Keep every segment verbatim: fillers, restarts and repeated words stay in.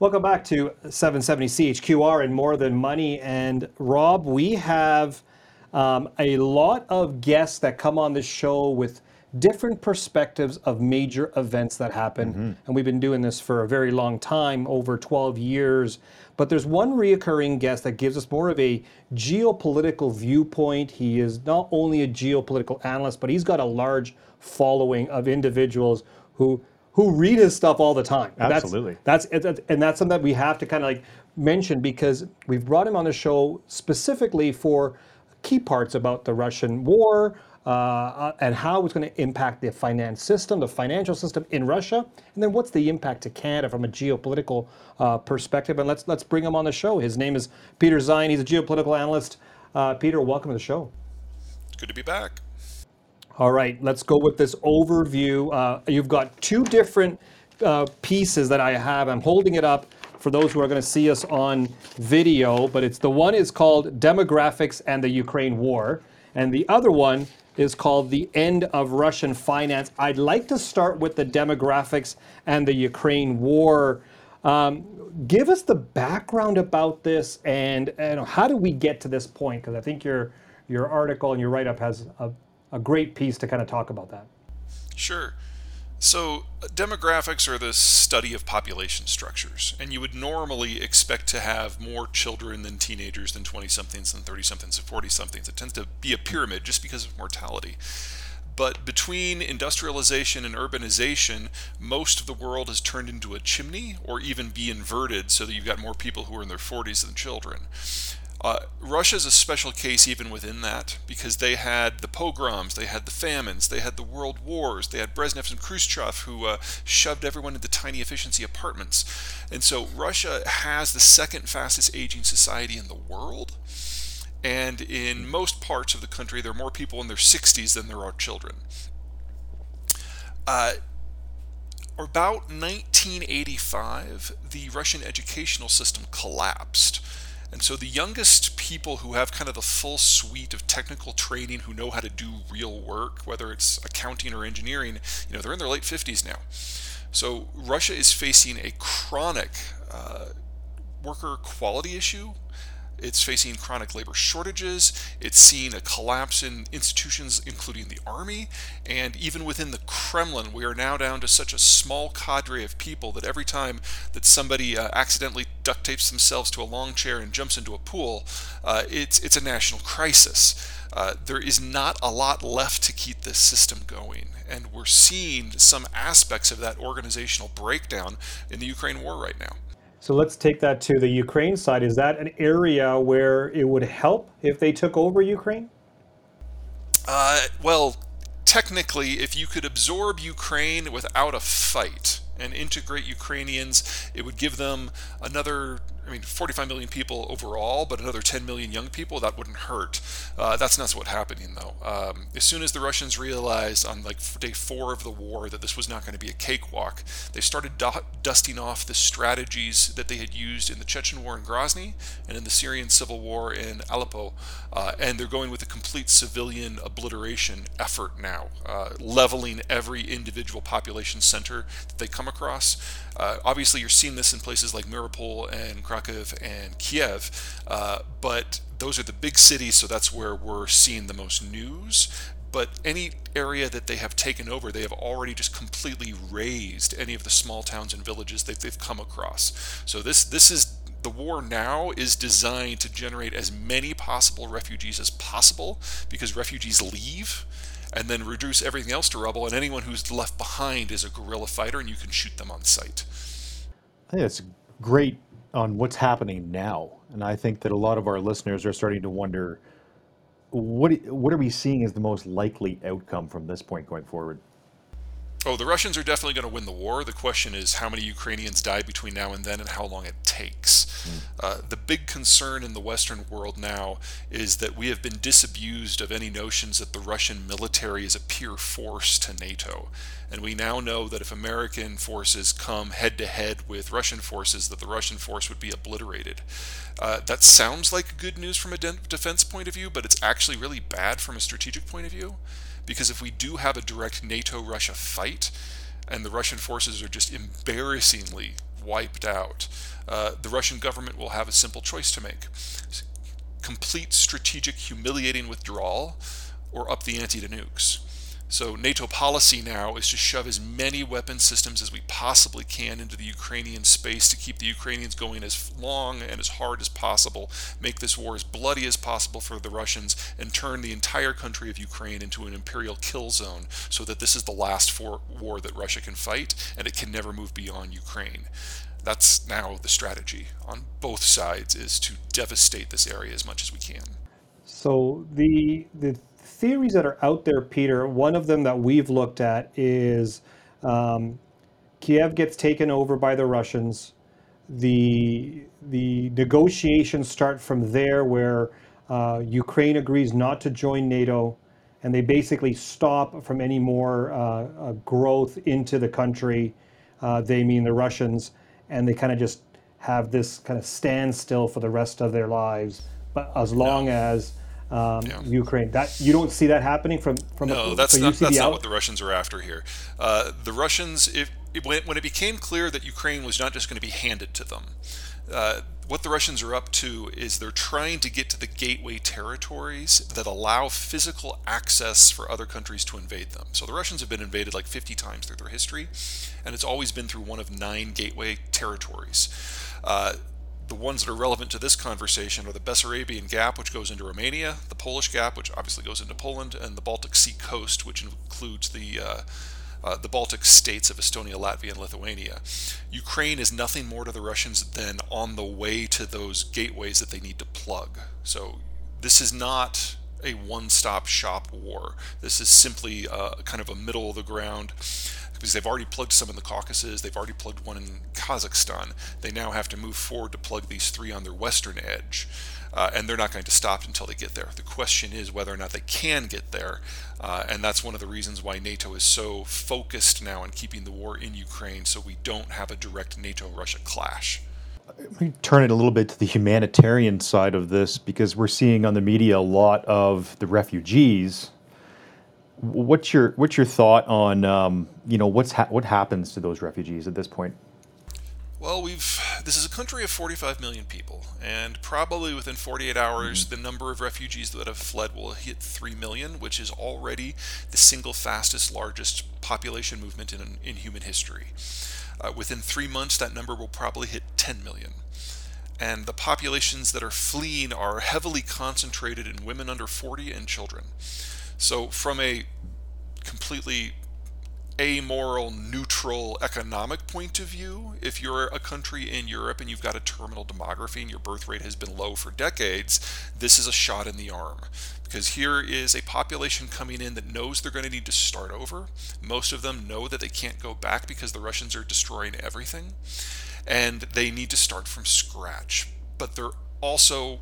Welcome back to seven seventy C H Q R and More Than Money. And Rob, we have um, a lot of guests that come on this show with different perspectives of major events that happen. Mm-hmm. And we've been doing this for a very long time, over twelve years. But there's one reoccurring guest that gives us more of a geopolitical viewpoint. He is not only a geopolitical analyst, but he's got a large following of individuals who who read his stuff all the time. Absolutely. That's, that's and that's something that we have to kind of like mention, because we've brought him on the show specifically for key parts about the Russian war uh, and how it's going to impact the finance system, the financial system in Russia, and then what's the impact to Canada from a geopolitical uh, perspective. And let's let's bring him on the show. His name is Peter Zeihan. He's a geopolitical analyst. Uh, Peter, welcome to the show. Good to be back. All right, let's go with this overview. Uh, you've got two different uh, pieces that I have. I'm holding it up for those who are going to see us on video, but it's the one is called Demographics and the Ukraine War, and the other one is called The End of Russian Finance. I'd like to start with the demographics and the Ukraine War. Um, give us the background about this, and, and how do we get to this point? Because I think your your article and your write-up has a a great piece to kind of talk about that. Sure. So demographics are the study of population structures, and you would normally expect to have more children than teenagers, than twenty-somethings, than thirty-somethings, than forty-somethings. It tends to be a pyramid just because of mortality. But between industrialization and urbanization, most of the world has turned into a chimney, or even be inverted, so that you've got more people who are in their forties than children. Uh, Russia is a special case even within that, because they had the pogroms, they had the famines, they had the world wars, they had Brezhnev and Khrushchev who uh, shoved everyone into tiny efficiency apartments. And so Russia has the second fastest aging society in the world. And in most parts of the country, there are more people in their sixties than there are children. Uh, about nineteen eighty-five, the Russian educational system collapsed. And so the youngest people who have kind of the full suite of technical training, who know how to do real work, whether it's accounting or engineering, you know, they're in their late fifties now. So Russia is facing a chronic uh, worker quality issue. It's facing chronic labor shortages. It's seeing a collapse in institutions, including the army. And even within the Kremlin, we are now down to such a small cadre of people that every time that somebody uh, accidentally duct tapes themselves to a long chair and jumps into a pool, uh, it's, it's a national crisis. Uh, there is not a lot left to keep this system going. And we're seeing some aspects of that organizational breakdown in the Ukraine war right now. So let's take that to the Ukraine side. Is that an area where it would help if they took over Ukraine? Uh, well, technically, if you could absorb Ukraine without a fight and integrate Ukrainians, it would give them another, I mean, forty-five million people overall, but another ten million young people. That wouldn't hurt. Uh, that's not what's happening, though. Um, as soon as the Russians realized on like day four of the war that this was not going to be a cakewalk, they started du- dusting off the strategies that they had used in the Chechen War in Grozny and in the Syrian civil war in Aleppo, uh, and they're going with a complete civilian obliteration effort now, uh, leveling every individual population center that they come across. Uh, obviously, you're seeing this in places like Mariupol and Kharkiv and Kiev, uh, but those are the big cities, so that's where we're seeing the most news. But any area that they have taken over, they have already just completely razed any of the small towns and villages that they've come across. So this this is the war now is designed to generate as many possible refugees as possible, because refugees leave, and then reduce everything else to rubble, and anyone who's left behind is a guerrilla fighter, and you can shoot them on sight. I think that's great on what's happening now, and I think that a lot of our listeners are starting to wonder, what what are we seeing as the most likely outcome from this point going forward? Oh, the Russians are definitely going to win the war. The question is how many Ukrainians die between now and then and how long it takes. Mm. Uh, the big concern in the Western world now is that we have been disabused of any notions that the Russian military is a peer force to NATO. And we now know that if American forces come head-to-head with Russian forces, that the Russian force would be obliterated. Uh, that sounds like good news from a de- defense point of view, but it's actually really bad from a strategic point of view. Because if we do have a direct NATO-Russia fight, and the Russian forces are just embarrassingly wiped out, uh, the Russian government will have a simple choice to make: complete strategic humiliating withdrawal or up the ante to nukes. So NATO policy now is to shove as many weapon systems as we possibly can into the Ukrainian space to keep the Ukrainians going as long and as hard as possible, make this war as bloody as possible for the Russians, and turn the entire country of Ukraine into an imperial kill zone so that this is the last for war that Russia can fight and it can never move beyond Ukraine. That's now the strategy on both sides, is to devastate this area as much as we can. So the the theories that are out there, Peter, one of them that we've looked at is um, Kiev gets taken over by the Russians. The the negotiations start from there, where uh, Ukraine agrees not to join NATO, and they basically stop from any more uh, uh, growth into the country. Uh, they mean the Russians, and they kind of just have this kind of standstill for the rest of their lives. But as long No. as um, Yeah. Ukraine, that you don't see that happening from from. No, a, that's so you not, see that's the not out- what the Russians are after here. Uh, the Russians, if, it, when, it, when it became clear that Ukraine was not just going to be handed to them, uh, what the Russians are up to is they're trying to get to the gateway territories that allow physical access for other countries to invade them. So the Russians have been invaded like fifty times through their history, and it's always been through one of nine gateway territories. Uh, The ones that are relevant to this conversation are the Bessarabian Gap, which goes into Romania, the Polish Gap, which obviously goes into Poland, and the Baltic Sea coast, which includes the uh, uh, the Baltic states of Estonia, Latvia, and Lithuania. Ukraine is nothing more to the Russians than on the way to those gateways that they need to plug. So this is not a one-stop shop war. This is simply uh, kind of a middle of the ground, because they've already plugged some in the Caucasus, they've already plugged one in Kazakhstan. They now have to move forward to plug these three on their western edge, uh, and they're not going to stop until they get there. The question is whether or not they can get there, uh, and that's one of the reasons why NATO is so focused now on keeping the war in Ukraine, so we don't have a direct NATO-Russia clash. Let me turn it a little bit to the humanitarian side of this, because we're seeing on the media a lot of the refugees. What's your what's your thought on um, you know what's ha- what happens to those refugees at this point? Well, we've this is a country of forty-five million people, and probably within forty-eight hours, the number of refugees that have fled will hit three million, which is already the single fastest, largest population movement in in human history. Uh, within three months, that number will probably hit ten million. And the populations that are fleeing are heavily concentrated in women under forty and children. So from a completely amoral, neutral economic point of view, if you're a country in Europe and you've got a terminal demography and your birth rate has been low for decades, this is a shot in the arm. Because here is a population coming in that knows they're going to need to start over. Most of them know that they can't go back because the Russians are destroying everything, and they need to start from scratch. But they're also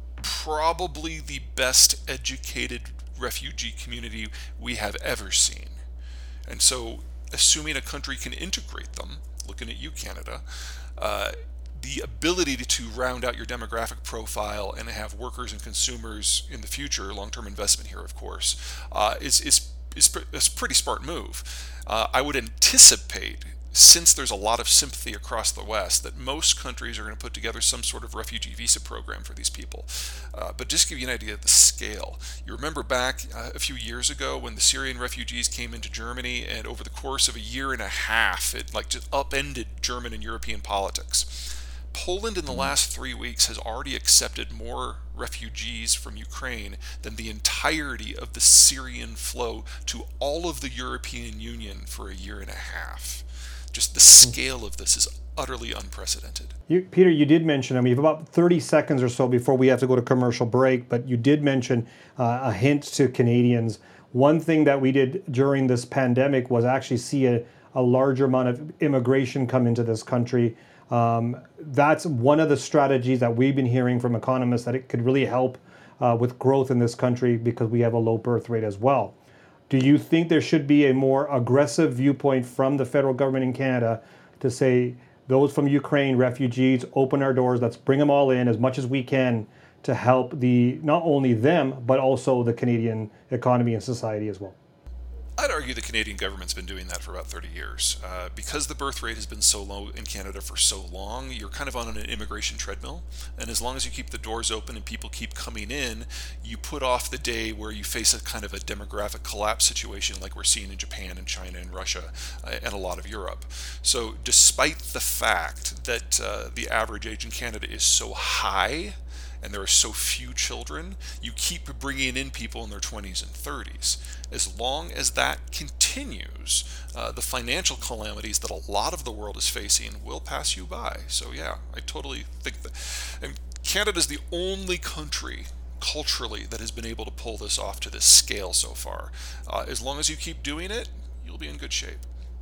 probably the best educated refugee community we have ever seen. And so, assuming a country can integrate them, looking at you, Canada, uh, the ability to, to round out your demographic profile and have workers and consumers in the future, long-term investment here, of course, uh, is, is, is, is a pretty smart move. Uh, I would anticipate, since there's a lot of sympathy across the West, that most countries are going to put together some sort of refugee visa program for these people. Uh, but just to give you an idea of the scale, you remember back uh, a few years ago when the Syrian refugees came into Germany, and over the course of a year and a half, it like just upended German and European politics. Poland in the last three weeks has already accepted more refugees from Ukraine than the entirety of the Syrian flow to all of the European Union for a year and a half. Just the scale of this is utterly unprecedented. You, Peter, you did mention, I mean, we have about thirty seconds or so before we have to go to commercial break, but you did mention uh, a hint to Canadians. One thing that we did during this pandemic was actually see a, a larger amount of immigration come into this country. Um, that's one of the strategies that we've been hearing from economists, that it could really help uh, with growth in this country because we have a low birth rate as well. Do you think there should be a more aggressive viewpoint from the federal government in Canada to say, those from Ukraine, refugees, open our doors, let's bring them all in as much as we can to help the not only them, but also the Canadian economy and society as well? I'd argue the Canadian government's been doing that for about thirty years. Uh, because the birth rate has been so low in Canada for so long, you're kind of on an immigration treadmill. And as long as you keep the doors open and people keep coming in, you put off the day where you face a kind of a demographic collapse situation like we're seeing in Japan and China and Russia uh, and a lot of Europe. So despite the fact that uh, the average age in Canada is so high, and there are so few children, you keep bringing in people in their twenties and thirties. As long as that continues, uh, the financial calamities that a lot of the world is facing will pass you by. So yeah, I totally think that. And Canada's the only country culturally that has been able to pull this off to this scale so far. Uh, as long as you keep doing it, you'll be in good shape.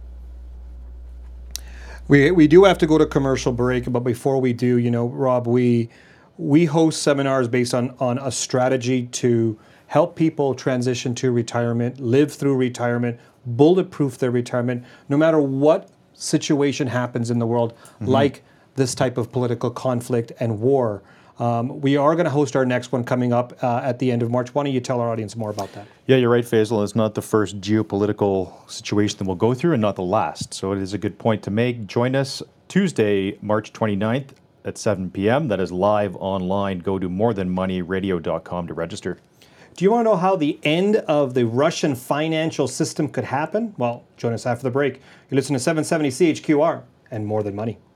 We, we do have to go to commercial break, but before we do, you know, Rob, we we host seminars based on, on a strategy to help people transition to retirement, live through retirement, bulletproof their retirement, no matter what situation happens in the world, mm-hmm. like this type of political conflict and war. Um, we are going to host our next one coming up uh, at the end of March. Why don't you tell our audience more about that? Yeah, you're right, Faisal. It's not the first geopolitical situation that we'll go through and not the last. So it is a good point to make. Join us Tuesday, March twenty-ninth at seven p.m. That is live online. Go to more than money radio dot com to register. Do you want to know how the end of the Russian financial system could happen? Well, join us after the break. You listen to seven seventy C H Q R and More Than Money.